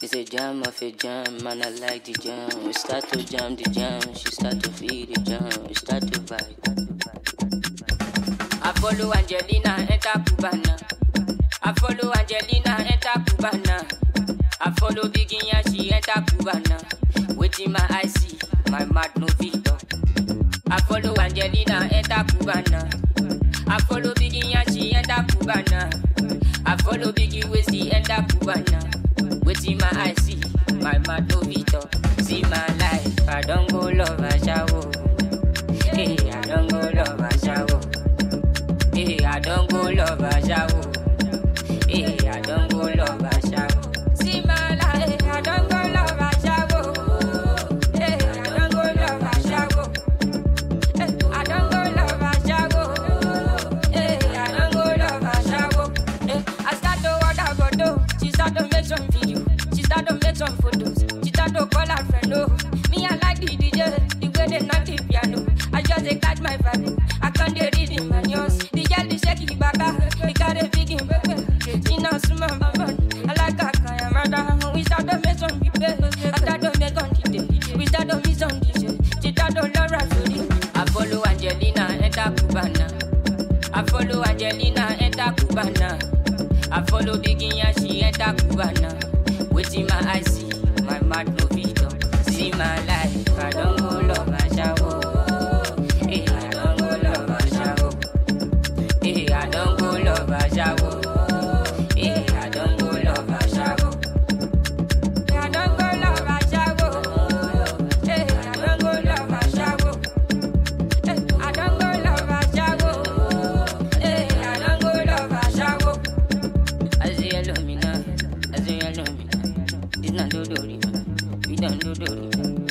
It's a jam of a jam, man, I like the jam. We start to jam the jam, she start to feel the jam. We start to vibe. I follow Angelina, enter Cubana. I follow Angelina, enter Cubana. I follow Biggie, she enter Cubana. Waiting my I see, my mad no Vito. I follow Angelina, enter Cubana. I follow Biggie, she enter Cubana. I follow Biggie, Westy, enter Cubana. Waiting my I see, my mad no Vito. See my life, I don't go love a shower. Hey, I don't go love a shower. Hey, I don't go love a shower. Hey, I don't go love a shower. See my life, I don't go love a shower. Hey, I don't go love a shower. Hey, I don't go love a shower. Hey, I don't go love a shower. Hey, I start to order photo. She start to make some video. She start to make some photos. She start to call her friend. Oh, me I like the DJ, the way they knock the piano. I just catch my vibe. I can't do it in my news. The girl is shaking back. We got a big in baby. She knows my mama. I like her kind of murder. We start to make some people. I start to make on DJ. We start to miss on DJ. She start to love Rhapsody. I follow Angelina, enter Cubana. I follow Angelina, enter Cubana. I follow Biggie, she enter Cubana. Waiting my I see, my mad no Vito. See my life, I don't go love a shower. Hey, I don't go love a shower. Hey, I don't go love a shower. Hey, I don't go love a shower. I don't go love a shower. Hey, I don't go love a shower. Hey, I don't go love a shower. Hey, I don't go love a shower. I say hello me now. I say hello me now. It's not do do. We don't do do.